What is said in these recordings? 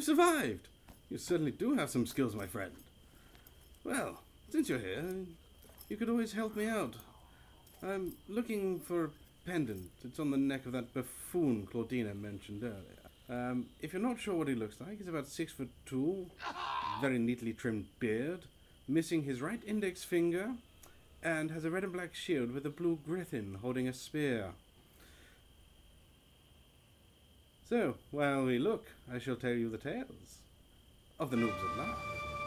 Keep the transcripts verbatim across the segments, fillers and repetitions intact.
survived! You certainly do have some skills, my friend. Well, since you're here, you could always help me out. I'm looking for a pendant. It's on the neck of that buffoon Claudina mentioned earlier. Um, if you're not sure what he looks like, he's about six foot two, very neatly trimmed beard, missing his right index finger, and has a red and black shield with a blue griffin holding a spear. So, while we look, I shall tell you the tales of the noobs at large.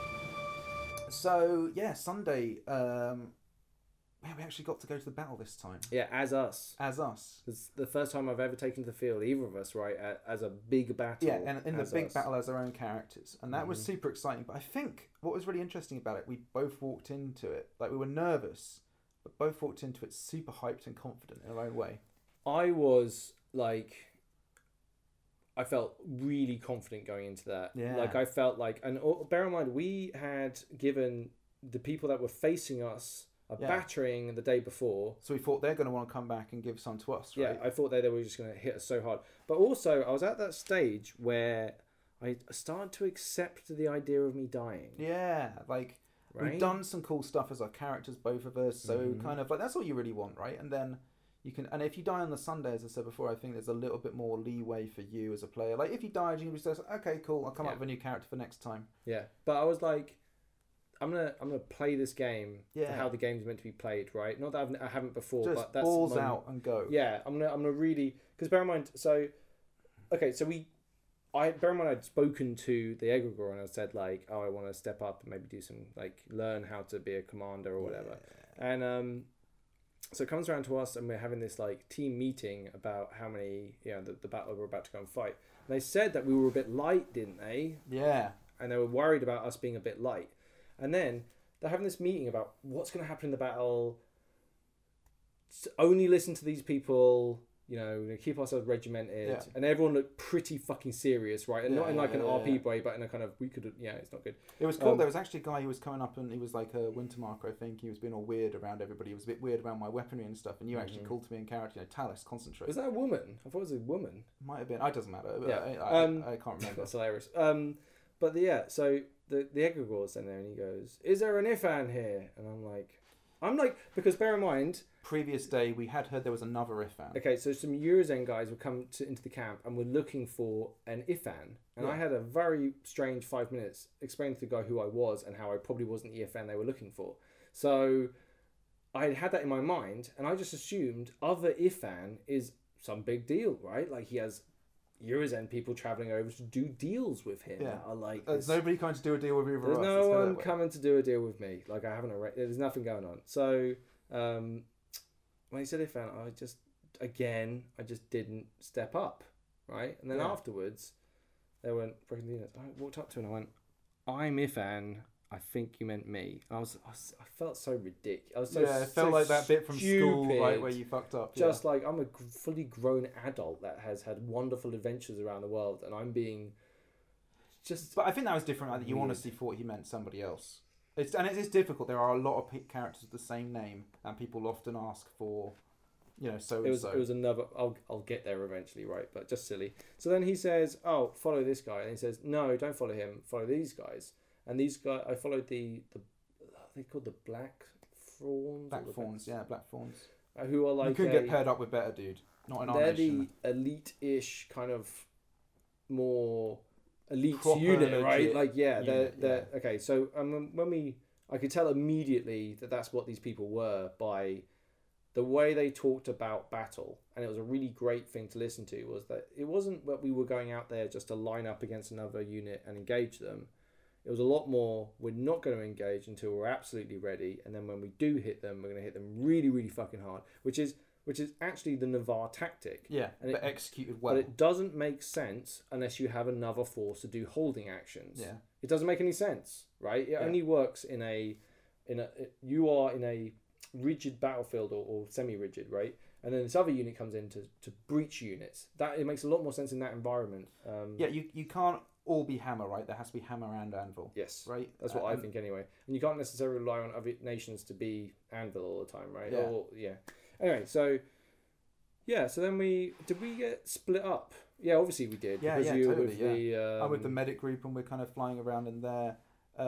So, yeah, Sunday, um, yeah, we actually got to go to the battle this time. Yeah, as us. As us. It's the first time I've ever taken to the field, either of us, right, as a big battle. Yeah, and in the big us. battle as our own characters. And that mm-hmm. was super exciting. But I think what was really interesting about it, we both walked into it, like we were nervous, but both walked into it super hyped and confident in our own way. I was, like... I felt really confident going into that. Yeah. Like, I felt like... And bear in mind, we had given the people that were facing us a yeah. battering the day before. So we thought they're going to want to come back and give some to us, right? Yeah, I thought they, they were just going to hit us so hard. But also, I was at that stage where I started to accept the idea of me dying. Yeah, like... Right? We've done some cool stuff as our characters, both of us. So mm-hmm. kind of like, that's all you really want, right? And then... You can, and if you die on the Sunday, as I said before, I think there's a little bit more leeway for you as a player. Like, if you died, you can just say, okay, cool, I'll come yeah. up with a new character for next time. Yeah, but I was like, I'm gonna, I'm gonna play this game yeah. for how the game's meant to be played, right? Not that I've, I haven't before, just but that's balls my, out and go. Yeah, I'm gonna, I'm gonna really, because bear in mind, so, okay, so we, I bear in mind I'd spoken to the egregore and I said like, oh, I want to step up and maybe do some like learn how to be a commander or whatever, yeah. and um. So it comes around to us and we're having this like team meeting about how many, you know, the, the battle we're about to go and fight. And they said that we were a bit light, didn't they? Yeah. And they were worried about us being a bit light. And then they're having this meeting about what's going to happen in the battle. Only listen to these people, you know, keep ourselves regimented. Yeah. And everyone looked pretty fucking serious, right? And yeah, not in like yeah, an yeah, R P yeah. way, but in a kind of, we could, yeah, it's not good. It was cool. Um, there was actually a guy who was coming up and he was like a Wintermarker, I think. He was being all weird around everybody. He was a bit weird around my weaponry and stuff. And you mm-hmm. actually called to me in character, you know, Talus, concentrate. Was that a woman? I thought it was a woman. Might have been. It doesn't matter. Yeah. I, I, um, I, I can't remember. That's hilarious. Um, but the, yeah, so the, the egregore's in there and he goes, is there an Ifan here? And I'm like, I'm like, because bear in mind... Previous day, we had heard there was another Ifan. Okay, so some Urizen guys would come to, into the camp and were looking for an Ifan. And yeah. I had a very strange five minutes explaining to the guy who I was and how I probably wasn't the Ifan they were looking for. So I had that in my mind and I just assumed other Ifan is some big deal, right? Like he has Urizen people travelling over to do deals with him. Yeah. Are like, there's nobody coming to do a deal with you. There's no one coming to do a deal with me. Like I haven't, there's nothing going on. So... Um, when he said Ifan, I just, again, I just didn't step up, right? And then yeah. afterwards, they went, I walked up to him and I went, I'm Ifan, I think you meant me. I was, I, was, I felt so ridiculous. I was so Yeah, it felt so like that bit from stupid. School, right, where you fucked up. Just yeah. like, I'm a fully grown adult that has had wonderful adventures around the world, and I'm being just... But I think that was different. I think you honestly thought he meant somebody else. It's, and it is difficult. There are a lot of characters with the same name, and people often ask for, you know, so it and was so. It was another. I'll I'll get there eventually, right? But just silly. So then he says, "Oh, follow this guy," and he says, "No, don't follow him. Follow these guys." And these guys, I followed the the, they called the Black Fawns. Black Fawns, yeah, Black Fawns. Uh, who are like you couldn't a, get paired up with better, dude. Not in our They're nation. the elite-ish kind of more elite Proper unit, legit right? Like yeah, they're unit, they're yeah. okay. So um, when we. I could tell immediately that that's what these people were by the way they talked about battle. And it was a really great thing to listen to, was that it wasn't that we were going out there just to line up against another unit and engage them. It was a lot more, we're not going to engage until we're absolutely ready. And then when we do hit them, we're going to hit them really, really fucking hard, which is which is actually the Navarre tactic. Yeah, and but it, executed well. But it doesn't make sense unless you have another force to do holding actions. Yeah. It doesn't make any sense, right? It yeah. only works in a, in a, you are in a rigid battlefield or, or semi-rigid, right? And then this other unit comes in to, to breach units. That it makes a lot more sense in that environment. Um, yeah, you you can't all be hammer, right? There has to be hammer and anvil. Yes, right. That's what uh, I think anyway. And you can't necessarily rely on other nations to be anvil all the time, right? Yeah. Or, yeah. Anyway, so yeah, so then we did we get split up Yeah, obviously we did. Yeah, because yeah, you were totally. with yeah. the, um, I'm with the medic group, and we're kind of flying around in there.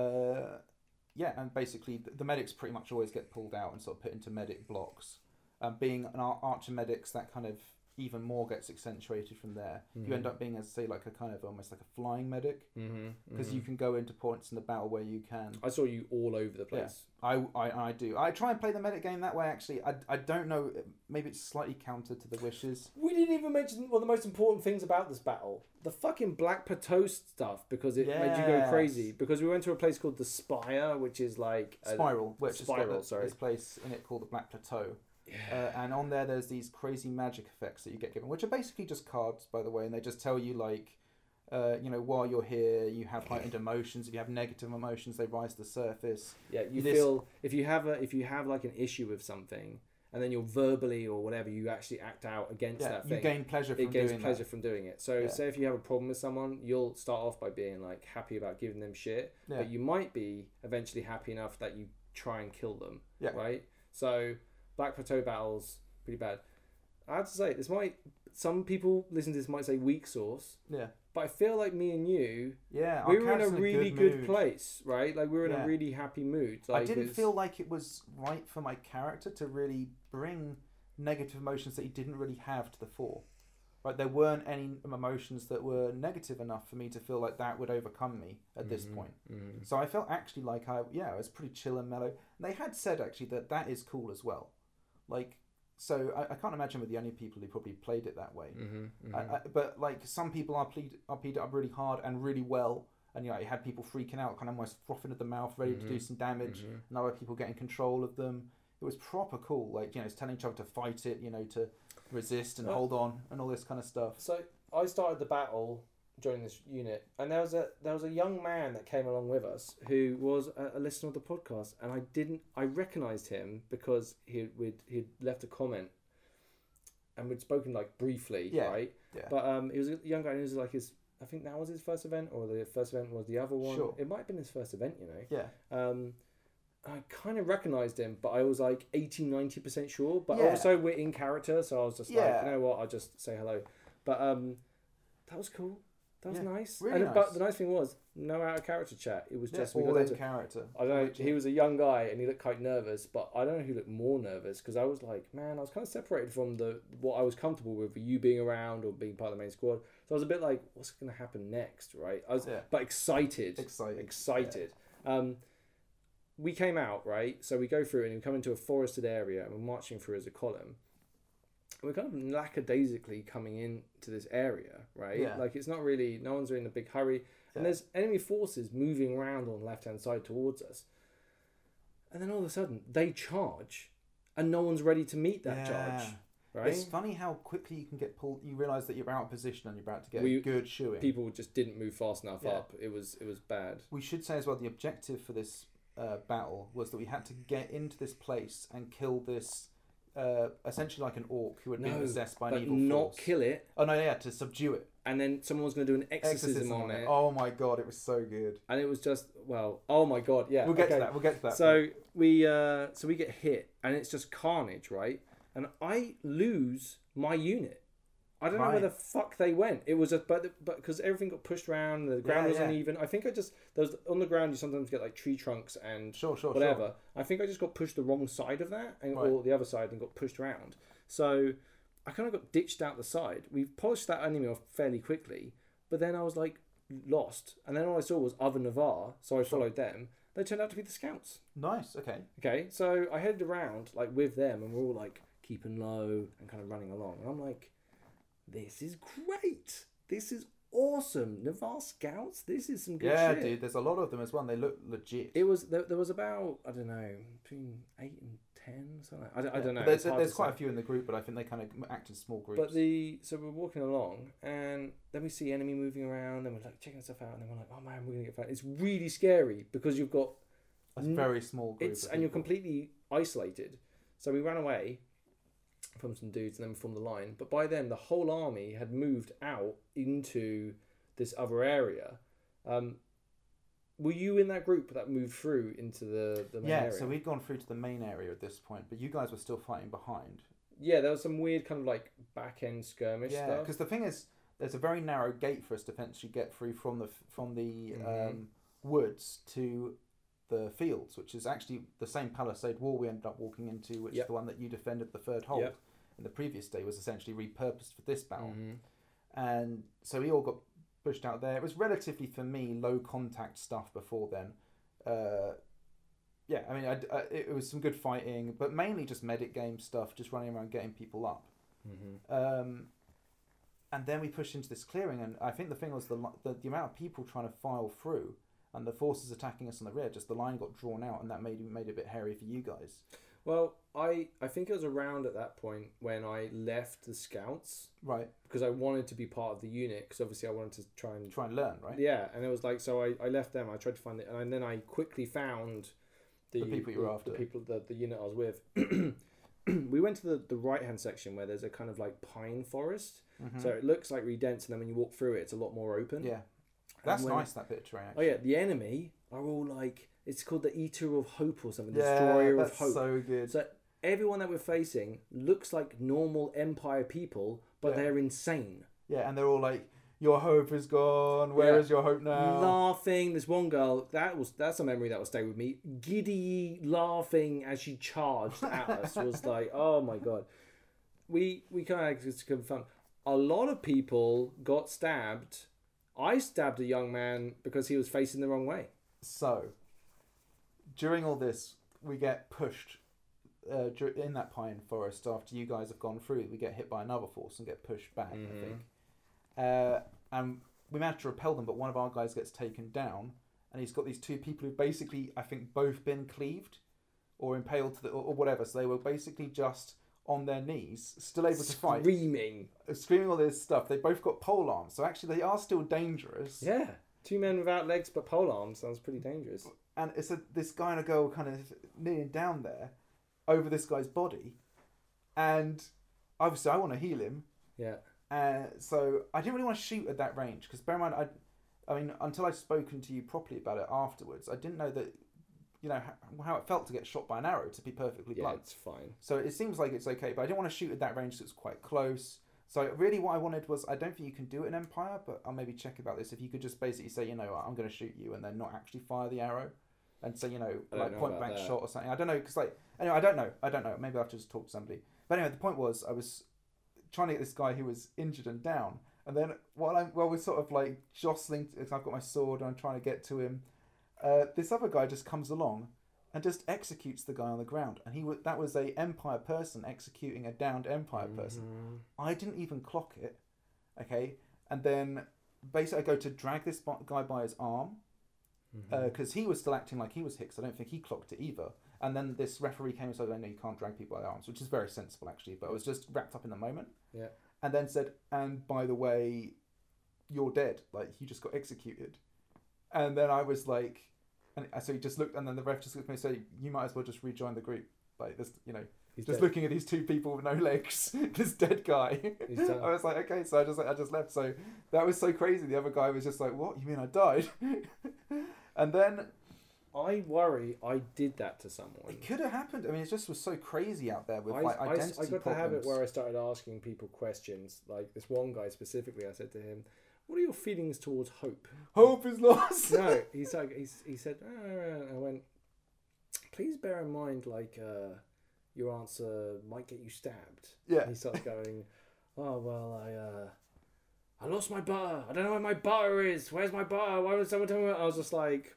Uh, yeah, and basically the, the medics pretty much always get pulled out and sort of put into medic blocks. Um, being an ar- archer medics, that kind of even more gets accentuated from there. Mm-hmm. You end up being, as I say, like a kind of almost like a flying medic, because mm-hmm. mm-hmm. you can go into points in the battle where you can. I saw you all over the place. Yeah, I, I, I do. I try and play the medic game that way. Actually, I, I don't know. Maybe it's slightly counter to the wishes. We didn't even mention one of the most important things about this battle: the fucking Black Plateau stuff, because it yes. made you go crazy. Because we went to a place called the Spire, which is like a Spiral, which Spiral, has got sorry. this place in it called the Black Plateau. Yeah. Uh, and on there, there's these crazy magic effects that you get given, which are basically just cards, by the way, and they just tell you, like, uh, you know, while you're here, you have heightened emotions. If you have negative emotions, they rise to the surface. Yeah, you this... feel if you have a if you have like an issue with something, and then you're verbally or whatever, you actually act out against yeah, that thing. You gain pleasure from it gains doing pleasure that. from doing it. So, yeah. say if you have a problem with someone, you'll start off by being like happy about giving them shit, yeah. but you might be eventually happy enough that you try and kill them. Yeah. Right. So, Black Plateau battles. Pretty bad. I have to say, this might some people listen to this might say weak sauce. Yeah. But I feel like me and you, yeah, we were in a really good, good place, right? Like we were in yeah. a really happy mood. Like I didn't it's... feel like it was right for my character to really bring negative emotions that he didn't really have to the fore. Right, there weren't any emotions that were negative enough for me to feel like that would overcome me at mm-hmm. this point. Mm-hmm. So I felt actually like I, yeah, I was pretty chill and mellow. And they had said actually that that is cool as well, like. So I, I can't imagine we're the only people who probably played it that way. Mm-hmm, mm-hmm. I, I, but like some people are played are played it up really hard and really well, and you know, you had people freaking out, kind of almost frothing at the mouth, ready mm-hmm. to do some damage, mm-hmm. and other people getting control of them. It was proper cool, like you know, it's telling each other to fight it, you know, to resist and oh. hold on, and all this kind of stuff. So I started the battle joining this unit, and there was a there was a young man that came along with us who was a, a listener of the podcast, and I didn't I recognised him because he we'd he'd left a comment, and we'd spoken like briefly, yeah. right? Yeah. But um, he was a young guy, and it was like his I think that was his first event, or the first event was the other one. Sure. It might have been his first event, you know. Yeah. Um, I kind of recognised him, but I was like eighty, ninety percent sure. But yeah. also we're in character, so I was just yeah. like, you know what, I'll just say hello. But um, that was cool. That was yeah, nice. Really and nice. But the nice thing was, no out of character chat. It was yeah, just all we got in into, character. I don't know. He was a young guy and he looked quite nervous, but I don't know who looked more nervous because I was like, man, I was kind of separated from the what I was comfortable with, with you being around or being part of the main squad. So I was a bit like, what's going to happen next, right? I was, yeah. but excited, excited, excited. Yeah. Um, we came out right, so we go through and we come into a forested area and we're marching through as a column. We're kind of lackadaisically coming into this area, right? Yeah. Like it's not really, no one's in a big hurry. And yeah. there's enemy forces moving around on the left-hand side towards us. And then all of a sudden, they charge and no one's ready to meet that yeah. charge, right? It's funny how quickly you can get pulled. You realise that you're out of position and you're about to get we, a good shoeing. People just didn't move fast enough yeah. up. It was, it was bad. We should say as well, the objective for this uh, battle was that we had to get into this place and kill this... Uh, essentially like an orc who had no, been possessed by but an evil not force. kill it. Oh no, yeah, to subdue it. And then someone was going to do an exorcism, exorcism on, on it. it. Oh my god, it was so good. And it was just well, oh my god, yeah. We'll get okay. to that. We'll get to that. So point. we, uh, so we get hit, and it's just carnage, right? And I lose my unit. I don't right. know where the fuck they went. It was a but but because everything got pushed around, the ground yeah, was yeah. uneven. I think I just there was on the ground. You sometimes get like tree trunks and sure, sure, whatever. Sure. I think I just got pushed the wrong side of that, and right. or the other side, and got pushed around. So I kind of got ditched out the side. We polished that enemy off fairly quickly, but then I was like lost, and then all I saw was other Navarre, so I followed them. They turned out to be the scouts. Nice. Okay. Okay. So I headed around like with them, and we're all like keeping low and kind of running along, and I'm like. This is great. This is awesome. Navarre Scouts. This is some good yeah, shit. Yeah, dude. There's a lot of them as well. And they look legit. It was there, there was about I don't know between eight and ten. Something. I don't, yeah. I don't know. There's, there's quite say. a few in the group, but I think they kind of act in small groups. But the so we're walking along, and then we see enemy moving around, and we're like checking stuff out, and then we're like, oh man, we're gonna get found. It's really scary because you've got a very small group. It's and you're completely isolated. So we ran away. From some dudes and then we formed the line, but by then the whole army had moved out into this other area. Um, were you in that group that moved through into the, the main yeah, area? Yeah, so we'd gone through to the main area at this point, but you guys were still fighting behind. Yeah, there was some weird kind of like back end skirmish yeah, stuff. because the thing is, there's a very narrow gate for us to potentially get through from the from the Mhm. um, woods to the fields, which is actually the same palisade wall we ended up walking into, which Yep. is the one that you defended the third hold Yep. in the previous day, was essentially repurposed for this battle. Mhm. And so we all got pushed out there. It was relatively, for me, low contact stuff before then. Uh, yeah, I mean, I, I, it was some good fighting, but mainly just medic game stuff, just running around getting people up. Mhm. Um, and then we pushed into this clearing, and I think the thing was the, li- the the amount of people trying to file through, and the forces attacking us on the rear. Just the line got drawn out, and that made made it a bit hairy for you guys. Well, I I think it was around at that point when I left the scouts Right, because I wanted to be part of the unit because obviously I wanted to try and try and learn, right? yeah, and it was like so I, I left them. I tried to find it, and then I quickly found the, The people you were the, after. the people the, the unit I was with. We went to the, the right hand section where there's a kind of like pine forest, Mhm. so it looks like really dense, and then when you walk through it, it's a lot more open. Yeah, that's when- nice. That bit of terrain. Oh Actually. yeah, the enemy are all like it's called the Eater of Hope or something, the Yeah, Destroyer that's of Hope. so good. So everyone that we're facing looks like normal Empire people, but Yeah. they're insane. Yeah, and they're all like, "Your hope is gone. Where Yeah. is your hope now?" Laughing. This one girl, that was that's a memory that will stay with me. Giddy laughing as she charged at us was like, oh my god. We we kind of just confirm. A lot of people got stabbed. I stabbed a young man because he was facing the wrong way. So, during all this, we get pushed uh, dur- in that pine forest after you guys have gone through. We get hit by another force and get pushed back, Mhm. I think. Uh, and we managed to repel them, but one of our guys gets taken down, and he's got these two people who basically, I think, both been cleaved or impaled to the, or, or whatever. So they were basically just on their knees, still able to fight, Screaming. screaming all this stuff. They both got pole arms, so actually they are still dangerous. Yeah. Two men without legs but pole arms sounds pretty dangerous. And it's a, this guy and a girl kind of kneeling down there over this guy's body, and obviously I want to heal him. Yeah. Uh, so I didn't really want to shoot at that range because bear in mind, I, I mean, until I'd spoken to you properly about it afterwards, I didn't know that, you know, how, how it felt to get shot by an arrow. To be perfectly Yeah, blunt, it's fine. so it seems like it's okay, but I didn't want to shoot at that range because it's quite close. So really, what I wanted was, I don't think you can do it in Empire, but I'll maybe check about this. If you could just basically say, you know, what, I'm going to shoot you, and then not actually fire the arrow, and say, you know, I don't like know point about blank that. shot or something. I don't know because like anyway, I don't know. I don't know. Maybe I'll have to just talk to somebody. But anyway, the point was, I was trying to get this guy who was injured and down, and then while I'm while we're sort of like jostling, I've got my sword and I'm trying to get to him. Uh, this other guy just comes along and just executes the guy on the ground, and he w- that was a Empire person executing a downed Empire person. Mhm. I didn't even clock it, okay, and then basically I go to drag this bo- guy by his arm Mhm. because he was still acting like he was hit, 'cause I don't think he clocked it either. And then this referee came and said, "I know you can't drag people by their arms," which is very sensible actually, but I was just wrapped up in the moment. Yeah. And then said, "And by the way, you're dead. Like you just got executed." And then I was like, and so he just looked, and then the ref just looked at me and said, "You might as well just rejoin the group." Like this, you know, He's just dead. looking at these two people with no legs, this dead guy. He's done. I was like, okay, so I just I just left. So that was so crazy. The other guy was just like, "What? You mean I died?" And then I worry I did that to someone. it could have happened. I mean, it just was so crazy out there with I, like I, identity I got the problems. habit where I started asking people questions. Like this one guy specifically, I said to him, "What are your feelings towards hope?" Hope is lost. No, he's like, he's, he said, oh, I went, please bear in mind, like, uh, your answer might get you stabbed. Yeah. And he starts going, oh, well, I, uh, I lost my butter. I don't know where my butter is. Where's my butter? Why would someone tell me? I was just like,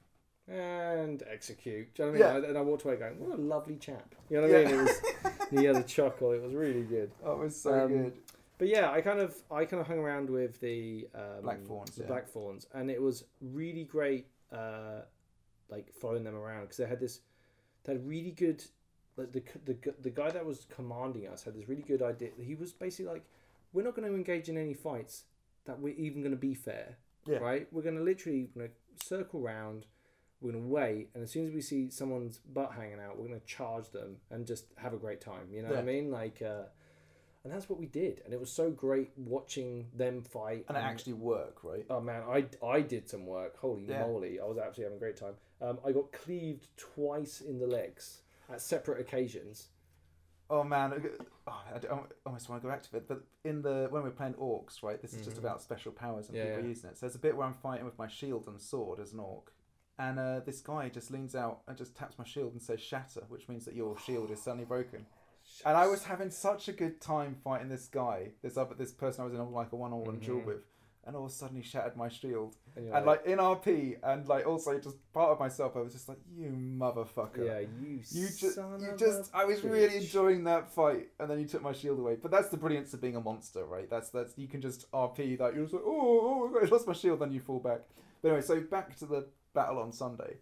and execute. Do you know what I mean? Yeah. And I walked away going, what a lovely chap. You know what I Yeah. mean? It was, he had a chuckle. It was really good. Oh, it was so Um, good. But yeah, I kind of I kind of hung around with the um, Blackthorns, the yeah. Blackthorns, and it was really great, uh, like following them around because they had this, they had really good, like the the the guy that was commanding us had this really good idea. He was basically like, we're not going to engage in any fights that we're even going to be fair, Yeah. right? We're going to literally going to circle round. We're going to wait, and as soon as we see someone's butt hanging out, we're going to charge them and just have a great time. You know what I Yeah. mean? Like. Uh, And that's what we did, and it was so great watching them fight. And it actually worked, right? Oh man, I, I did some work. Holy Yeah. moly, I was absolutely having a great time. Um, I got cleaved twice in the legs at separate occasions. Oh man, oh, I, I almost want to go back to it. But in the when we're playing orcs, right? This is mm-hmm. just about special powers and yeah, people yeah. using it. So there's a bit where I'm fighting with my shield and sword as an orc, and uh, this guy just leans out and just taps my shield and says "shatter," which means that your shield is suddenly broken. And I was having such a good time fighting this guy, this other this person I was in like a one-on-one mm-hmm. duel with. And all of a sudden he shattered my shield. And, and like, like in R P and like also just part of myself, I was just like, you motherfucker. Yeah, you, you just, son you of just. a I was bitch. really enjoying that fight, and then you took my shield away. But that's the brilliance of being a monster, right? That's that's you can just R P that you're just like, oh, oh, I lost my shield, then you fall back. But anyway, so back to the battle on Sunday.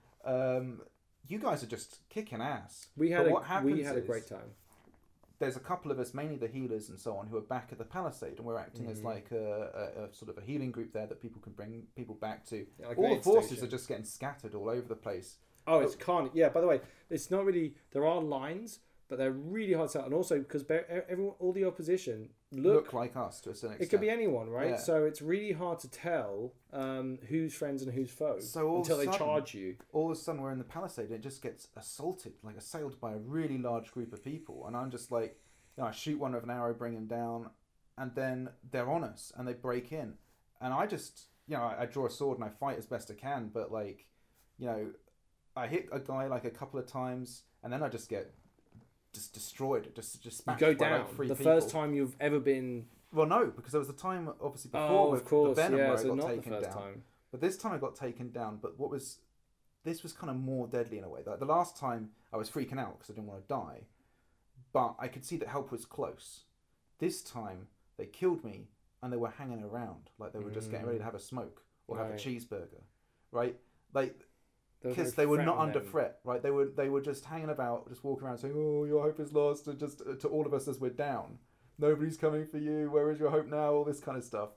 Um, you guys are just kicking ass. We had but a, what happens we had a is, great time. There's a couple of us, mainly the healers and so on, who are back at the Palisade, and we're acting mm-hmm. as like a, a, a sort of a healing group there that people can bring people back to. Yeah, like all the forces station. Are just getting scattered all over the place. Oh, it's carnage. Yeah, by the way, it's not really... There are lines, but they're really hard to tell. And also, because everyone, all the opposition look... Look like us, to a certain extent. It could be anyone, right? Yeah. So it's really hard to tell um, who's friends and who's foes so until sudden, they charge you. All of a sudden, we're in the Palisade, and it just gets assaulted, like assailed by a really large group of people. And I'm just like... You know, I shoot one with an arrow, bring him down, and then they're on us, and they break in. And I just, you know, I, I draw a sword and I fight as best I can, but, like, you know, I hit a guy, like, a couple of times, and then I just get just destroyed. Just, just smashed You go by, down. like, three the people. First time you've ever been... Well, no, because there was a time, obviously, before oh, with of course, the Venom yeah, where so I got not taken the first down. Time. But this time I got taken down, but what was... This was kind of more deadly in a way. Like, the last time I was freaking out because I didn't want to die, but I could see that help was close. This time, they killed me and they were hanging around. Like they were just getting ready to have a smoke or right. have a cheeseburger. Right? Like, because no they were not under them. threat. Right? They were they were just hanging about, just walking around saying, oh, your hope is lost. And just to all of us as we're down. Nobody's coming for you. Where is your hope now? All this kind of stuff.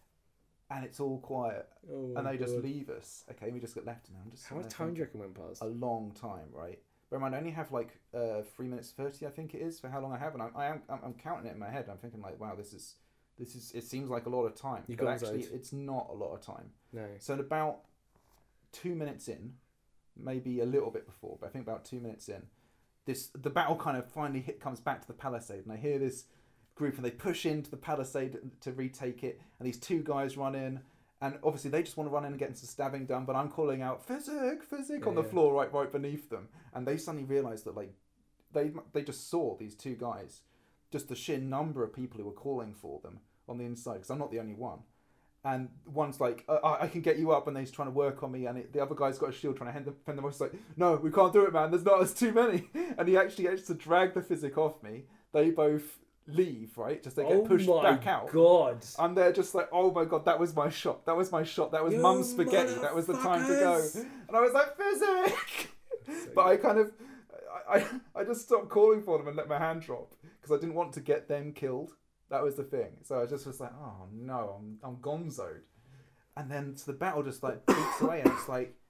And it's all quiet. Oh, and they God. just leave us. Okay, we just get left in there. I'm just How much time do you reckon went past? A long time, right? Bear in mind, I only have like uh, three minutes thirty, I think it is, for how long I have, and I'm I am I'm, I'm counting it in my head. I'm thinking like, wow, this is this is it seems like a lot of time, you but actually, out. It's not a lot of time. No. So at about two minutes in, maybe a little bit before, but I think about two minutes in, this the battle kind of finally hit comes back to the Palisade, and I hear this group, and they push into the Palisade to retake it, and these two guys run in. And obviously they just want to run in and get some stabbing done, but I'm calling out physic, physic yeah, on the yeah. floor right right beneath them. And they suddenly realise that like they they just saw these two guys, just the sheer number of people who were calling for them on the inside, because I'm not the only one. And one's like, uh, I can get you up, and he's trying to work on me, and it, the other guy's got a shield trying to fend them, fend them off. He's like, no, we can't do it, man. There's not, there's too many. And he actually gets to drag the physic off me. They both leave, right? Just they get oh pushed back out. God. And they're just like, oh my God, that was my shot. That was my shot. That was you mum's spaghetti. That was the time to go. And I was like, physic! So but I kind of, I, I just stopped calling for them and let my hand drop because I didn't want to get them killed. That was the thing. So I just was like, oh no, I'm I'm gonzoed. And then so the battle just like beats away, and it's like,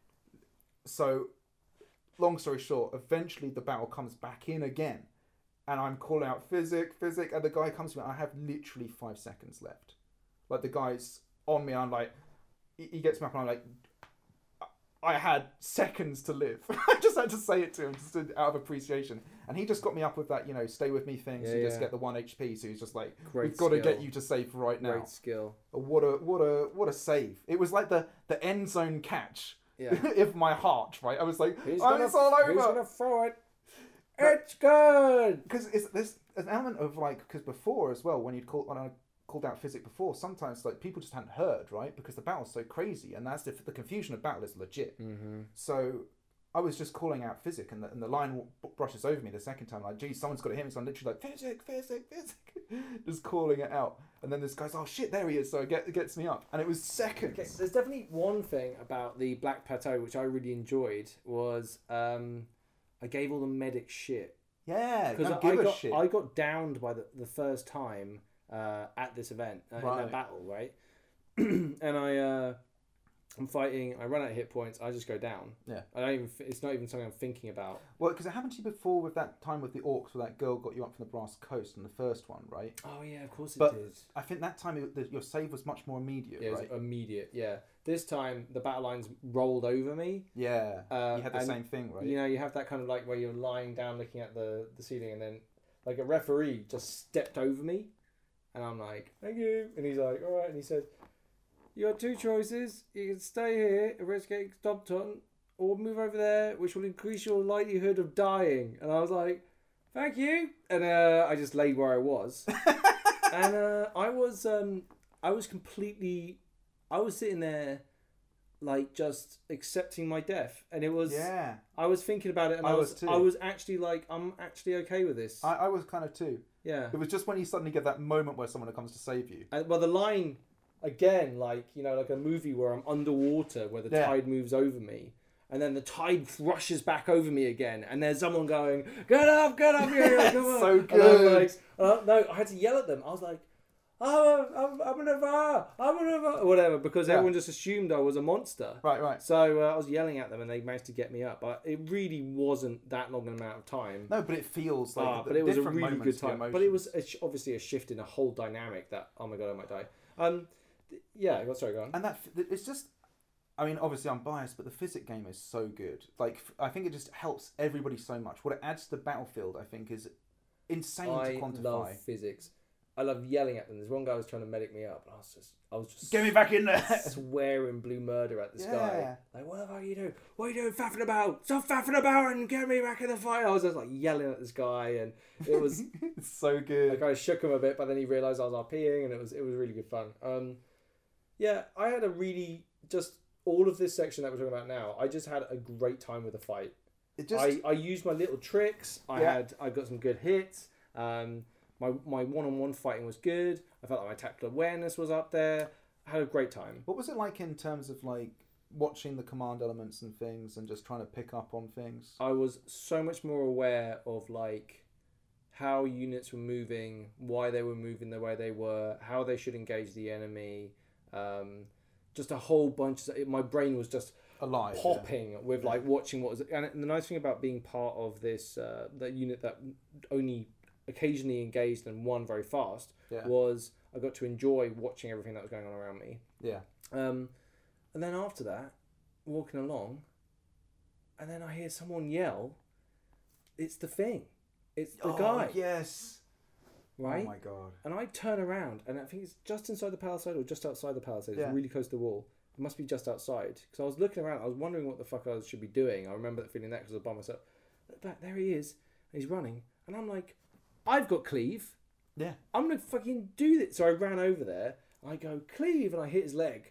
so long story short, eventually the battle comes back in again. And I'm calling out physic, physic, and the guy comes to me. I have literally five seconds left. Like the guy's on me. I'm like, he gets me up, and I'm like, I had seconds to live. I just had to say it to him just out of appreciation. And he just got me up with that, you know, stay with me thing. So yeah, you yeah. just get the one H P. So he's just like, Great we've got to skill. get you to save right now. Great skill. What a what a what a save! It was like the the end zone catch. Yeah. Of my heart, right? I was like, who's oh, gonna, it's all over. Who's gonna throw it? It's good. Because it's there's an element of like because before as well when you'd call when I called out physic before, sometimes like people just hadn't heard, right? Because the battle's so crazy, and that's the the confusion of battle is legit. Mm-hmm. So I was just calling out physic, and the, and the line brushes over me the second time. Like, geez, someone's got to hear me. So I'm literally like physic, physic, physic, just calling it out. And then this guy's, oh shit, there he is. So it, get, it gets me up, and it was seconds. Okay, there's definitely one thing about the Black Plateau which I really enjoyed was um, I gave all the medics shit. Yeah, because don't I, give I a got shit. I got downed by the, the first time uh, at this event uh, right. in that battle, right? And I uh, I'm fighting. I run out of hit points. I just go down. Yeah, I don't even. It's not even something I'm thinking about. Well, because it happened to you before with that time with the orcs, where that girl got you up from the Brass Coast in the first one, right? Oh yeah, of course it but did. I think that time it, the, your save was much more immediate, yeah, right? It was immediate. Yeah. This time the battle lines rolled over me. Yeah. Uh, you had the same thing, right? You know, you have that kind of like where you're lying down looking at the the ceiling, and then like a referee just stepped over me, and I'm like, thank you, and he's like, all right, and he said, you got two choices. You can stay here and risk getting stomped on, or move over there, which will increase your likelihood of dying. And I was like, thank you. And uh, I just laid where I was. and uh, I was um, I was completely, I was sitting there like just accepting my death. And it was, yeah. I was thinking about it and I, I was, was too. I was actually like, I'm actually okay with this. I, I was kind of too. Yeah. It was just when you suddenly get that moment where someone comes to save you. And, well, the line, again, like, you know, like a movie where I'm underwater, where the Yeah. tide moves over me. And then the tide rushes back over me again, and there's someone going, "Get up, get up here, come on!" So And I'm good. like, uh, no, I had to yell at them. I was like, "I'm, I'm, I'm an Ava, I'm an Ava," whatever, because Yeah. everyone just assumed I was a monster. Right, right. So uh, I was yelling at them, and they managed to get me up. But it really wasn't that long an amount of time. No, but it feels like Ah, the but it was a different really moments, good the time. But it was emotions. a, obviously a shift in a whole dynamic that, oh my god, I might die. Um, th- yeah, go- sorry, go on. And that it's just, I mean, obviously I'm biased, but the physics game is so good. Like, I think it just helps everybody so much. What it adds to the battlefield, I think, is insane I to quantify. love physics. I love yelling at them. There's one guy who was trying to medic me up, and I was just, I was just Get me back in there! swearing blue murder at this Yeah. guy. Like, what the fuck are you doing? What are you doing, faffing about? Stop faffing about and get me back in the fight. I was just like yelling at this guy, and it was It's so good. like I shook him a bit, but then he realised I was RPing, and it was it was really good fun. Um, yeah, I had a really just all of this section that we're talking about now. I just had a great time with the fight. It just, I, I used my little tricks. I Yeah. had I got some good hits. Um, my my one on one fighting was good. I felt like my tactical awareness was up there. I had a great time. what was it like in terms of like watching the command elements and things and just trying to pick up on things? I was so much more aware of like how units were moving, why they were moving the way they were, how they should engage the enemy. Um, just a whole bunch. Of, my brain was just Alive. yeah. popping with like watching what was. And the nice thing about being part of this uh, that unit that only occasionally engaged and won very fast Yeah. was I got to enjoy watching everything that was going on around me. Yeah. Um, and then after that, walking along, and then I hear someone yell, "It's the thing, it's the oh, guy!" Yes. Right? Oh my god. And I turn around, and I think it's just inside the palisade or just outside the palisade. It's Yeah. really close to the wall. It must be just outside. Because I was looking around, I was wondering what the fuck I should be doing. I remember feeling that because I was by myself. Look back, there he is. And he's running. And I'm like, I've got cleave. Yeah. I'm going to fucking do this. So I ran over there. I go, cleave, and I hit his leg.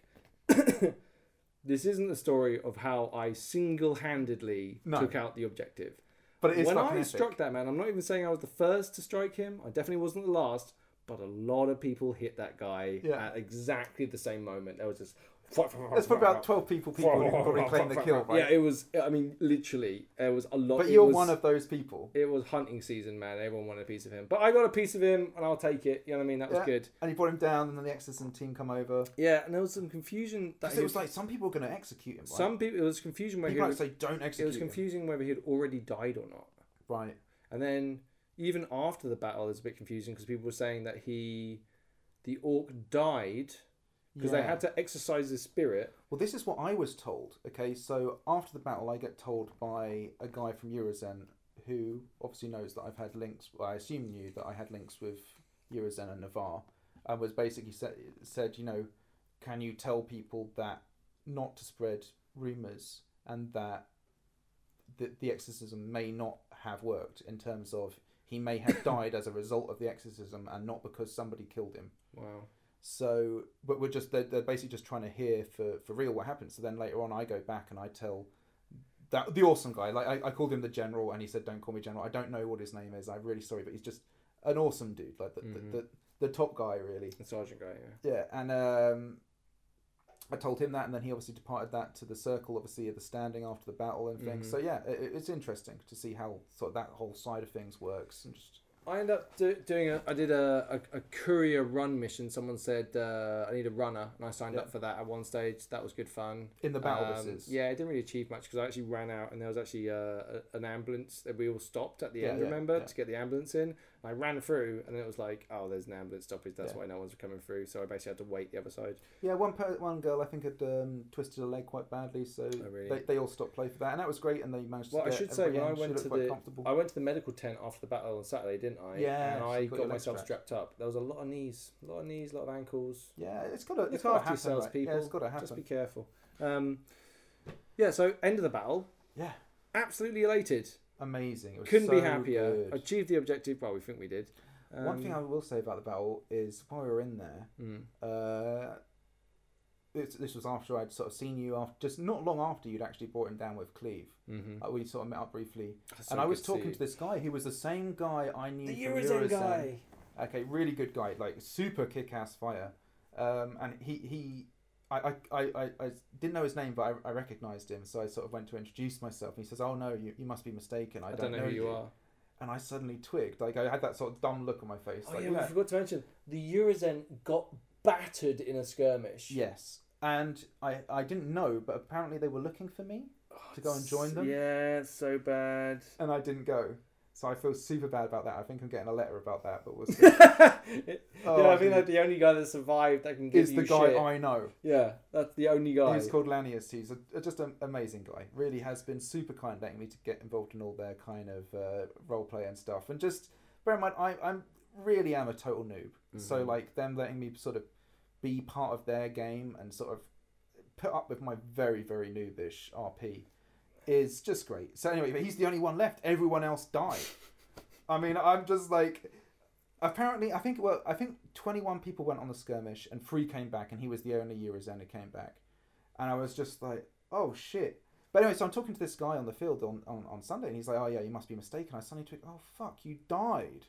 This isn't the story of how I single-handedly No. took out the objective. But it is When I fucking epic. struck that man, I'm not even saying I was the first to strike him. I definitely wasn't the last. But a lot of people hit that guy Yeah. at exactly the same moment. There was just... There's probably about twelve people, people who probably claim the kill, right? Yeah, it was... I mean, literally, there was a lot... But it you're was- one of those people. It was hunting season, man. Everyone wanted a piece of him. But I got a piece of him, and I'll take it. You know what I mean? That was Yeah. good. And you brought him down, and then the exorcism team come over. Yeah, and there was some confusion. That Because he it was like some people were going to execute him, right? Some people... It was confusion whether he people had, like say don't execute it was him. confusing whether he had already died or not. Right. And then even after the battle, it was a bit confusing because people were saying that he, the orc died because they Yeah. had to exercise his spirit. Well, this is what I was told. Okay, so after the battle, I get told by a guy from Eurozen who obviously knows that I've had links. Well, I assume knew that I had links with Eurozen and Navarre, and was basically said, said, you know, can you tell people that not to spread rumors and that the, the exorcism may not have worked in terms of he may have died as a result of the exorcism and not because somebody killed him. Wow. So, but we're just, they're, they're basically just trying to hear for, for real what happened. So then later on, I go back and I tell that the awesome guy, like I, I called him the general and he said, don't call me general. I don't know what his name is. I'm really sorry, but he's just an awesome dude. Like the, Mhm. the, the, the top guy, really. The sergeant guy, yeah. Yeah. And, um, I told him that, and then he obviously departed that to the circle, obviously, of the standing after the battle and things. Mhm. So yeah, it, it's interesting to see how sort of that whole side of things works. And just I ended up do, doing a. I did a, a, a courier run mission. Someone said uh, I need a runner, and I signed Yeah. up for that at one stage. That was good fun. in the battle, this Um, is. Yeah, it didn't really achieve much because I actually ran out, and there was actually uh, a, an ambulance that we all stopped at the Yeah, end. yeah, Remember yeah. to get the ambulance in, And I ran through, and it was like, oh, there's an ambulance stoppage. That's Yeah. why no one's coming through. So I basically had to wait the other side. Yeah, one per, one girl I think had um, twisted her leg quite badly, so Oh, really? they, they all stopped play for that, and that was great. And they managed Well, to I get should say, when I everybody in. went She to looked quite the comfortable. I went to the medical tent after the battle on Saturday, didn't I? Yeah, And so I you got got your legs myself strapped. strapped up. There was a lot of knees, a lot of knees, a lot of ankles. Yeah, it's got to it's Look got to after happen. yourselves, Right? people. Yeah, it's got to happen. Just be careful. Um, yeah. So end of the battle. Yeah, Absolutely elated. amazing. It was Couldn't be so happier. good. Achieved the objective. Well, we think we did. Um, One thing I will say about the battle is while we were in there, mm, uh, this, this was after I'd sort of seen you after, just not long after you'd actually brought him down with Cleve. mm-hmm. Uh, we sort of met up briefly, That's and so I was good to talking see. to this guy. He was the same guy I knew the from Eurozen guy. Okay, really good guy, like super kick-ass fighter. Um, and he he, I, I, I, I- I didn't know his name, but I, I recognised him, so I sort of went to introduce myself. And he says, "Oh no, you, you must be mistaken. I, I don't know who you are. And I suddenly twigged, like I had that sort of dumb look on my face. Oh like, yeah, yeah. we forgot to mention the Eurozen got battered in a skirmish. Yes, and I I didn't know, but apparently they were looking for me, Oh, to go and join them? Yeah, it's so bad. and I didn't go. So I feel super bad about that. I think I'm getting a letter about that, but we'll see. It- Oh, yeah, I think dude. that the only guy that survived that can give Is you the guy shit. I know. Yeah, that's the only guy. He's called Lanius. He's a, a- just an amazing guy. Really has been super kind, letting me to get involved in all their kind of uh, role play and stuff. And just bear in mind, I I'm really am a total noob. So Mhm. like them letting me sort of be part of their game and sort of put up with my very very noobish R P is just great. So anyway, but he's the only one left. Everyone else died. I mean, I'm just like. Apparently, I think well, I think twenty-one people went on the skirmish and three came back, and he was the only Eurozen who came back. And I was just like, oh shit. But anyway, so I'm talking to this guy on the field on, on, on Sunday, and he's like, oh yeah, you must be mistaken. I suddenly took, oh fuck, you died.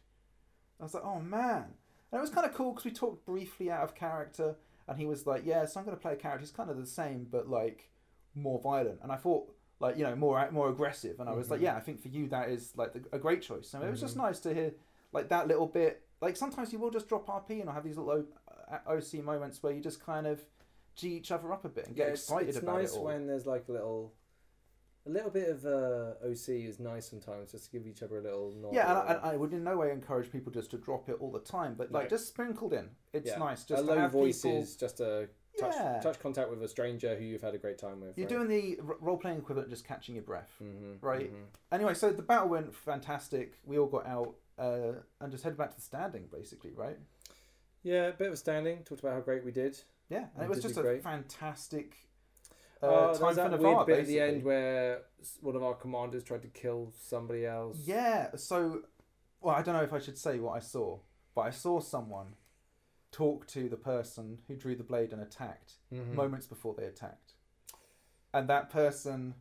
I was like, oh man. And it was kind of cool because we talked briefly out of character, and he was like, yeah, so I'm going to play a character who's kind of the same, but like more violent. And I thought, like, you know, more more aggressive. And I was Mhm. like, yeah, I think for you that is like the, a great choice. So it was just Mhm. nice to hear like that little bit. Like sometimes you will just drop R P and I'll have these little O- uh, O C moments where you just kind of G each other up a bit and get Yeah, it's, excited it's about nice it all. when there's like a little, a little bit of uh, O C is nice sometimes, just to give each other a little nod. Yeah, and or- I, and I would in no way encourage people just to drop it all the time, but like No. just sprinkled in. It's Yeah. nice a just to low have voices, people. just a touch, Yeah. touch contact with a stranger who you've had a great time with. You're right? doing the r- role playing equivalent, of just catching your breath. Mhm, right? mhm. Anyway, so the battle went fantastic. We all got out uh, and just headed back to the standing, basically, right? Yeah, a bit of a standing. Talked about how great we did. Yeah, and Oh, it was did just you a great? fantastic Uh, uh, there's time for that Navarre, weird bit basically. at the end where s- one of our commanders tried to kill somebody else. Yeah, so, well, I don't know if I should say what I saw, but I saw someone talk to the person who drew the blade and attacked Mhm. moments before they attacked. And that person,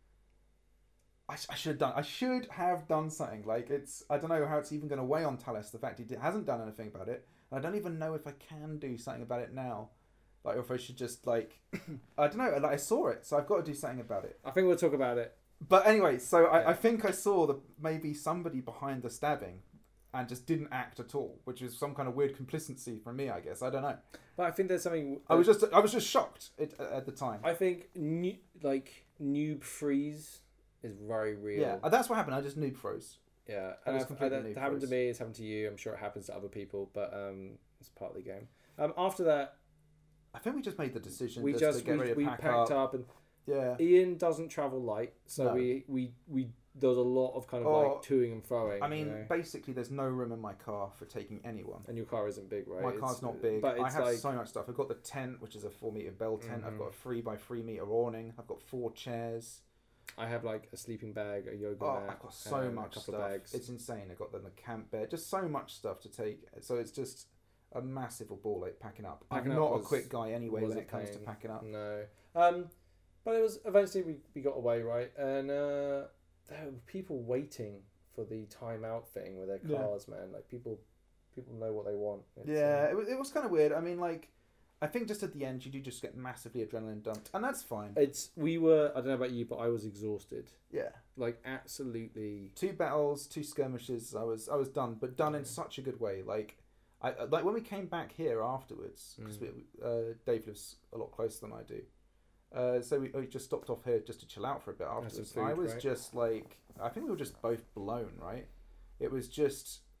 I, sh- I should have done, I should have done something. Like, it's, I don't know how it's even going to weigh on Talis, the fact he di- hasn't done anything about it. And I don't even know if I can do something about it now. Like, or if I should just, like, I don't know, like, I saw it, so I've got to do something about it. I think we'll talk about it. But anyway, so I, Yeah. I think I saw the maybe somebody behind the stabbing and just didn't act at all, which is some kind of weird complacency from me, I guess. I don't know. But I think there's something. I was just I was just shocked at, at the time. I think new, like noob freeze is very real. Yeah, and that's what happened. I just noob froze. Yeah, I and was I've, completely and it noob happened to froze. me. It's happened to you. I'm sure it happens to other people, but um, it's part of the game. Um, after that, I think we just made the decision we just, just to get we, ready to we pack packed up. up. and Yeah. Ian doesn't travel light, so No. we, we we there was a lot of kind of Oh, like toing and froing. I mean, you know? basically, there's no room in my car for taking anyone. and your car isn't big, right? My It's- car's not big. but I it's have like so much stuff. I've got the tent, which is a four meter bell tent. I've Mhm. got a three by three meter awning. I've got four chairs. I have like a sleeping bag, a yoga Oh, mat, I've got so um, much a couple stuff. of bags. It's insane. I've got the, the camp bed. Just so much stuff to take. So it's just a massive ball ache packing up. Packing I'm up not was- a quick guy anyway was when a it comes to pain. packing up. No. Um, but it was eventually we, we got away, right? And uh, there were people waiting for the timeout thing with their Yeah. cars, man. Like people people know what they want. It's, Yeah, um, it was, it was kind of weird. I mean, like, I think just at the end, you do just get massively adrenaline dumped. And that's fine. it's we were I don't know about you, but I was exhausted. Yeah. Like absolutely. Two battles, two skirmishes. I was I was done, but done in Yeah. such a good way. Like, I like when we came back here afterwards, because Mm. uh, Dave lives a lot closer than I do. Uh, so we, we just stopped off here just to chill out for a bit some afterwards. food, I was right? just like, I think we were just both blown, right? It was just,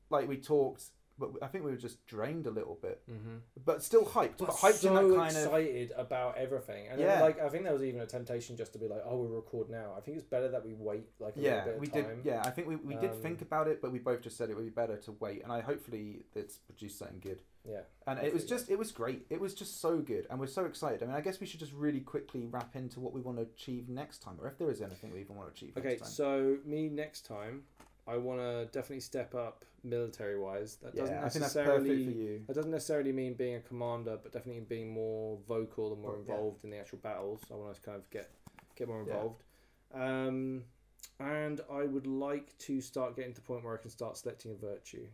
like we talked, but I think we were just drained a little bit, mm-hmm. but still hyped. But, but hyped so in that kind excited of... about everything, and yeah. then, like I think there was even a temptation just to be like, "Oh, we'll record now." I think it's better that we wait like a yeah, little bit of we time. did. Yeah, I think we, we did Um, think about it, but we both just said it would be better to wait, and I hopefully it's produced something good. Yeah, and it was just it was great. It was just so good, and we're so excited. I mean, I guess we should just really quickly wrap into what we want to achieve next time, or if there is anything we even want to achieve. Okay, next time. so me next time, I want to definitely step up military wise. That doesn't yeah, I think that's necessarily perfect for you. that doesn't necessarily mean being a commander, but definitely being more vocal and more Oh, involved yeah. in the actual battles. I want to kind of get get more involved. Yeah. Um, and I would like to start getting to the point where I can start selecting a virtue.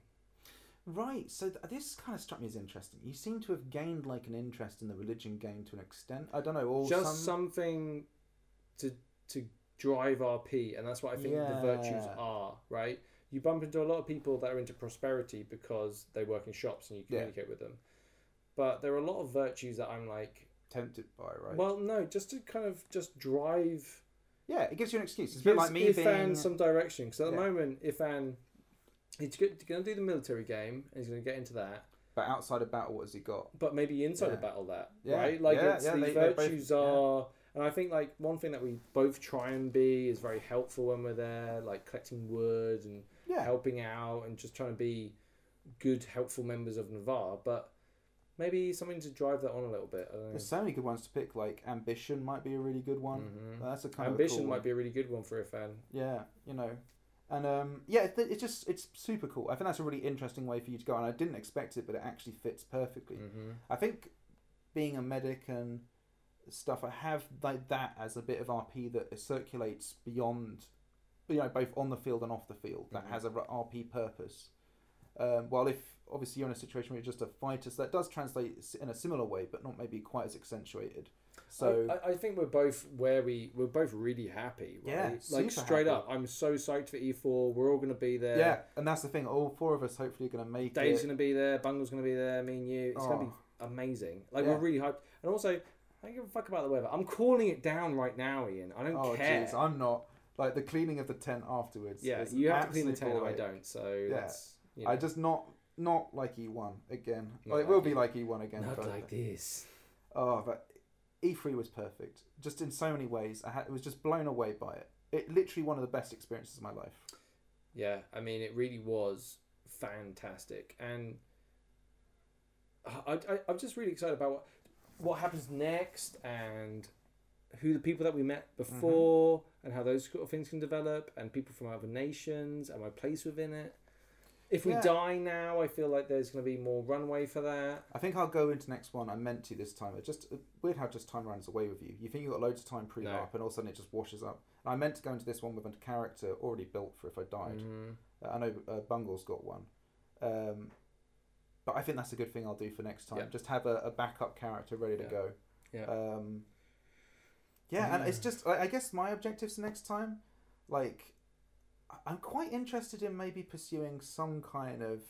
Right, so th- this kind of struck me as interesting. You seem to have gained like an interest in the religion game to an extent. I don't know, or just some... something to to drive R P, and that's what I think yeah. the virtues are. Right, you bump into a lot of people that are into prosperity because they work in shops and you communicate yeah. with them. But there are a lot of virtues that I'm like tempted by, right? Well, no, just to kind of just drive. Yeah, it gives you an excuse. It's a bit like me Ifan being some direction, because at the yeah. moment, Ifan. He's going to do the military game, and he's going to get into that. But outside of battle, what has he got? But maybe inside yeah. of battle, that yeah. right? Like yeah, it's yeah, the they, virtues both, are, yeah. and I think like one thing that we both try and be is very helpful when we're there, like collecting wood and yeah. helping out, and just trying to be good, helpful members of Navarre. But maybe something to drive that on a little bit. I don't know. There's so many good ones to pick. Like ambition might be a really good one. Mm-hmm. That's a kind ambition of a cool might one. be a really good one for Ifan. Yeah, you know. And um, yeah, it, it's just it's super cool. I think that's a really interesting way for you to go, and I didn't expect it, but it actually fits perfectly. Mm-hmm. I think being a medic and stuff, I have like that as a bit of R P that circulates beyond, you know, both on the field and off the field. That Mm-hmm. has a R P purpose. Um, while if obviously you're in a situation where you're just a fighter, so that does translate in a similar way, but not maybe quite as accentuated. So I, I think we're both where we we're both really happy, right? Yeah, like super straight happy. up, I'm so psyched for E four. We're all going to be there. yeah, and that's the thing. All four of us hopefully are going to make Dave's it. going to be there. Bungle's going to be there. Me and you. It's Oh. going to be amazing. Like Yeah. we're really hyped. And also, I don't give a fuck about the weather. I'm calling it down right now, Ian. I don't Oh care. jeez, I'm not. Like the cleaning of the tent afterwards. yeah, is you have to clean the absolute tent. ball I ache. don't. So Yeah. that's. You know, I just not not like E one again. Not Well, it like will E- be like E one again. not but, like this. Oh, but E three was perfect. Just in so many ways. I had, was just blown away by it. It literally one of the best experiences of my life. Yeah, I mean, it really was fantastic, and I, I I'm just really excited about what what happens next and who the people that we met before Mm-hmm. and how those sort of things can develop, and people from other nations and my place within it. If we Yeah. die now, I feel like there's going to be more runway for that. I think I'll go into next one. I meant to this time. It's just uh, weird how just time runs away with you. You think you've got loads of time pre-up, No. and all of a sudden it just washes up. And I meant to go into this one with a character already built for if I died. Mhm. Uh, I know uh, Bungle's got one. Um, but I think that's a good thing I'll do for next time. Yeah. Just have a, a backup character ready to Yeah. go. Yeah. Um, yeah, and Yeah. it's just, I, I guess my objectives next time, like, I- I'm quite interested in maybe pursuing some kind of,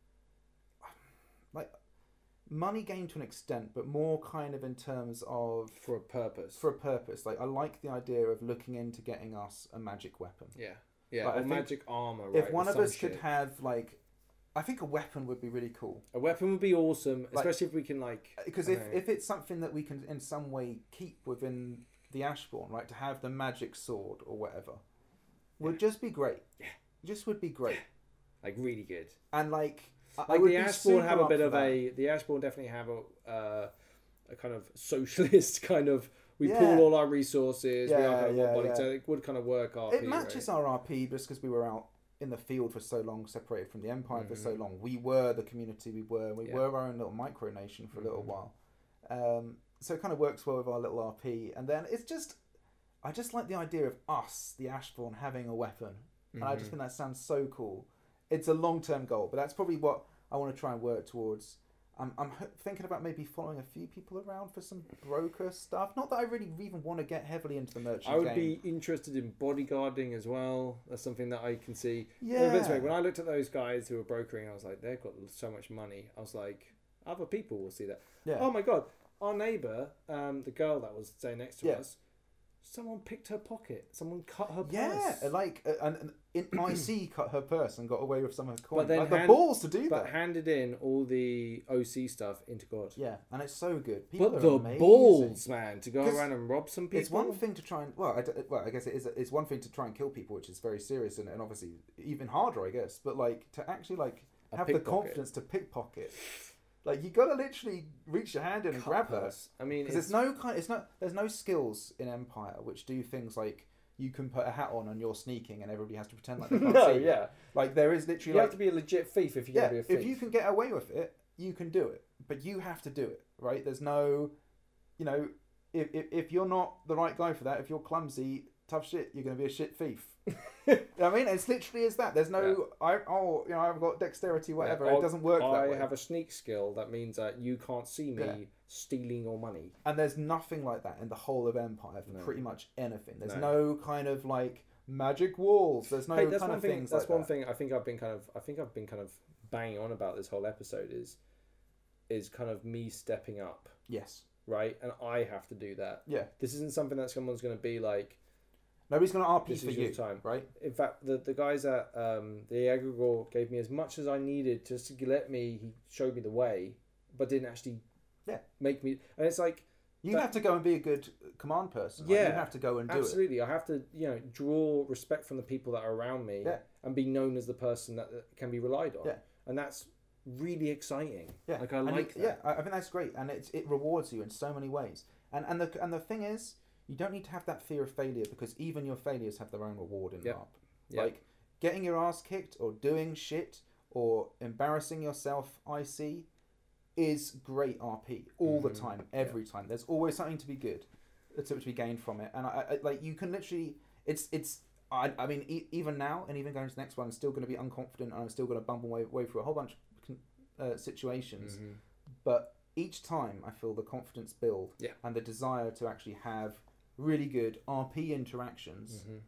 like, money game to an extent, but more kind of in terms of, For a purpose. for a purpose. Like, I like the idea of looking into getting us a magic weapon. yeah. Yeah. Like, I or think magic armor. Right, If one or of some us could shit. have, like, I think a weapon would be really cool. A weapon would be awesome, Like- especially if we can like. Because I if, don't know. if it's something that we can in some way keep within the Ashbourne, right, to have the magic sword or whatever, would Yeah. just be great. Yeah. Just would be great. like really good. And like, I- I Like would the be Ashbourne super have a up bit for of that. a the Ashbourne definitely have a uh, a kind of socialist kind of we Yeah. pool all our resources. we Yeah, are kind of yeah, one body, yeah. so it would kind of work. R P, It matches right? our R P just because we were out in the field for so long, separated from the Empire for so Mhm. long. We were the community we were. We Yeah. were our own little micronation for a little Mhm. while. Um, so it kind of works well with our little R P. And then it's just, I just like the idea of us, the Ashbourne, having a weapon. And I just Mhm. think that sounds so cool. It's a long-term goal, but that's probably what I want to try and work towards. I'm, I'm h- thinking about maybe following a few people around for some broker stuff. Not that I really even want to get heavily into the merchant I would game. be interested in bodyguarding as well. That's something that I can see. Yeah. Put it this way, when I looked at those guys who were brokering, I was like, they've got so much money. I was like, other people will see that. Yeah. Oh my god, our neighbour, um, the girl that was staying next to Yeah. us, Someone picked her pocket. Someone cut her purse. Yeah, like uh, and, and in I C cut her purse and got away with some of her coin. But then like, hand, the balls to do but that. But handed in all the O C stuff into God. Yeah, and it's so good. People but are the amazing. balls, man, to go around and rob some people. It's one thing to try and well, I, well, I guess it is. It's one thing to try and kill people, which is very serious and, and obviously even harder, I guess. But like to actually like A have the pickpocket. confidence to pickpocket. Like you gotta literally reach your hand in and Cut grab purse. her. I mean, because there's no kind. It's not. There's no skills in Empire which do things like you can put a hat on and you're sneaking and everybody has to pretend like they can't no, see you. yeah. Like there is literally You like have to be a legit thief if you're yeah. gonna be a thief. If you can get away with it, you can do it. But you have to do it, right? There's no, you know, if if, if you're not the right guy for that, if you're clumsy, tough shit, you're gonna be a shit thief. I mean, it's literally is that. There's no, yeah. I oh, you know, I've got dexterity, whatever. Yeah, it doesn't work I that way. have a sneak skill that means that you can't see me Yeah. stealing your money. And there's nothing like that in the whole of Empire for No. pretty much anything. There's No. no kind of like magic walls. There's no Hey, that's kind one of thing. things That's like one that. thing. I think I've been kind of. I think I've been kind of banging on about this whole episode is, is kind of me stepping up, Yes. right? And I have to do that. Yeah. This isn't something that someone's going to be like. Nobody's gonna R P This for is your you, time. right? In fact, the the guys at um, the Egregore gave me as much as I needed just to let me. He showed me the way, but didn't actually. Yeah. Make me, and it's like. You That- have to go and be a good command person. Right? Yeah, You have to go and do Absolutely, I have to, you know, draw respect from the people that are around me, Yeah. and be known as the person that that can be relied on. Yeah. And that's really exciting. it. Yeah. Like I And like it, that. Yeah, I I think that's great, and it it rewards you in so many ways. And and the and the thing is, you don't need to have that fear of failure because even your failures have their own reward in Yep. LARP. Yep. Like getting your ass kicked or doing shit or embarrassing yourself, I C, is great R P all the Mhm. time, every time. There's always something to be good, to, to be gained from it, and I, I like you can literally. It's it's. I I mean e- even now and even going to the next one, I'm still going to be unconfident and I'm still going to bumble way way through a whole bunch of uh, situations, Mhm. but each time I feel the confidence build Yeah. and the desire to actually have really good R P interactions Mhm.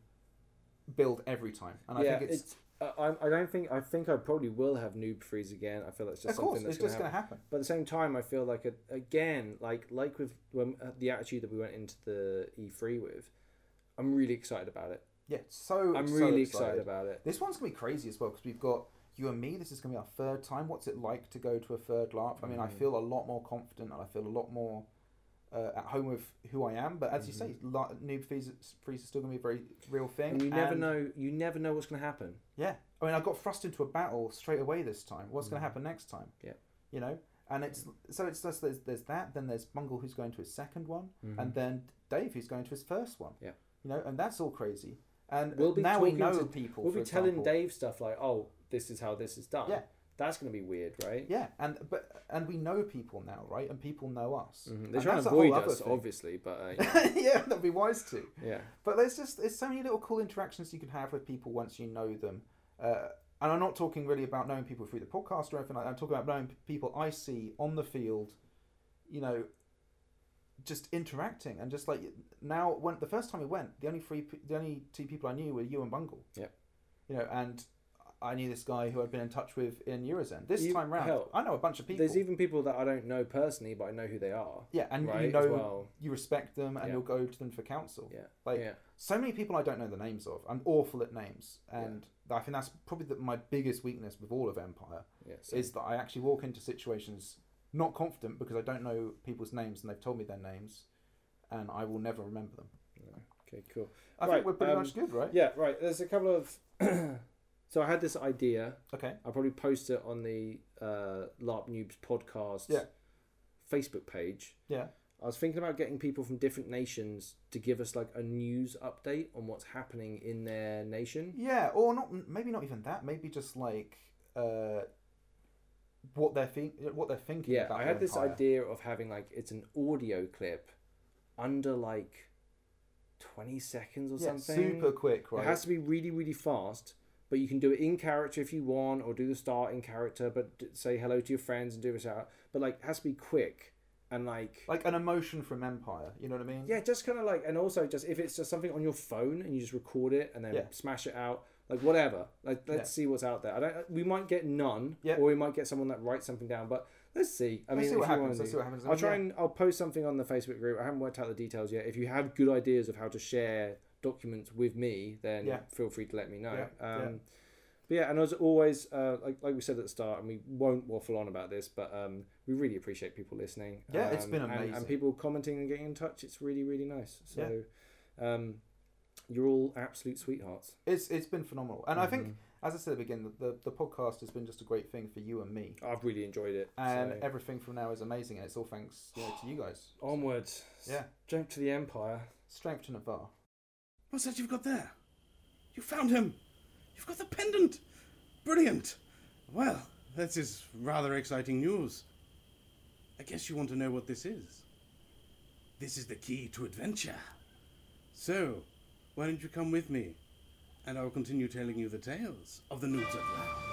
build every time, and I yeah, think it's. it's. Uh, I I don't think I think I probably will have noob freeze again. I feel that's just Of course, something that's it's just going going to to happen. happen. But at the same time, I feel like a, again, like like with when, uh, the attitude that we went into the E three with, I'm really excited about it. Yeah, so I'm so really excited. excited about it. This one's gonna be crazy as well because we've got you and me. This is gonna be our third time. What's it like to go to a third LARP? I mean, I Mhm. feel a lot more confident and I feel a lot more uh, at home with who I am. But as you say, la- noob freeze, freeze is still gonna be a very real thing. And you never And, know. You never know what's going to happen. Yeah, I mean, I got thrust into a battle straight away this time. What's gonna Mhm. happen next time? Yeah. You know, and it's so it's just there's, there's that. Then there's Bungle who's going to his second one, Mhm. and then Dave who's going to his first one. Yeah. You know, and that's all crazy. And We'll be now we talking know to- people. We'll for be telling example. Dave stuff like, "Oh, this is how this is done." Yeah. That's going to be weird, right? Yeah, and but and we know people now, right? And people know us. Mhm. And They're trying that's to a whole avoid other us, thing. obviously, but uh, yeah. Yeah, that'd be wise to. yeah. But there's just there's so many little cool interactions you can have with people once you know them. Uh, and I'm not talking really about knowing people through the podcast or anything like that. I'm talking about knowing people I see on the field, you know, just interacting and just like now when the first time we went, the only three pe- the only two people I knew were you and Bungle. Yep. You know, and I knew this guy who I'd been in touch with in Eurozen. This You- time round, hell, I know a bunch of people. There's even people that I don't know personally, but I know who they are. Yeah, and right, you know, as well. you respect them, and Yeah. you'll go to them for counsel. Yeah. Like yeah. so many people I don't know the names of. I'm awful at names, and I think that's probably the, my biggest weakness with all of Empire Yeah. So, is that I actually walk into situations not confident because I don't know people's names and they've told me their names, and I will never remember them. okay. Cool. I Right, think we're pretty um, much good, right? Yeah. Right. There's a couple of. So I had this idea. Okay. I'll probably post it on the uh, LARP Noobs podcast Yeah. Facebook page. Yeah. I was thinking about getting people from different nations to give us like a news update on what's happening in their nation. Yeah, or not. Maybe not even that. Maybe just like uh, what they're think, what they're thinking. Yeah, about I the had this Empire. idea of having like it's an audio clip under like twenty seconds or Yeah, something. super quick, right? It has to be really, really fast, but you can do it in character if you want, or do the start in character, but d- say hello to your friends and do this out. But like, it has to be quick and like, Like an emotion from Empire. You know what I mean? yeah, just kind of like, and also just if it's just something on your phone and you just record it and then Yeah. smash it out, like whatever. Like let's Yeah. see what's out there. I don't. We might get none, Yeah. or we might get someone that writes something down. But let's see. I Let's mean, see if what you happens. wanna Let's do- see what happens. I'll try Yeah. and I'll post something on the Facebook group. I haven't worked out the details yet. If you have good ideas of how to share documents with me, then Yeah. feel free to let me know. Yeah, Um, yeah. But yeah, and as always, uh, like like we said at the start, and we won't waffle on about this, but um, we really appreciate people listening. Yeah, it's um, been and- amazing. and, people commenting and getting in touch. It's really really nice. So, um, you're all absolute sweethearts. It's it's been phenomenal, and I think, Mhm. as I said at the beginning, the, the the podcast has been just a great thing for you and me, I've really enjoyed it. and so. everything from now is amazing, and it's all thanks you know, to you guys. Onwards. Yeah. Jump to the Empire. Strength to Navarre. What's that you've got there? You found him. You've got the pendant. Brilliant. Well, this is rather exciting news. I guess you want to know what this is. This is the key to adventure. So, why don't you come with me, and I'll continue telling you the tales of the Noods of Land.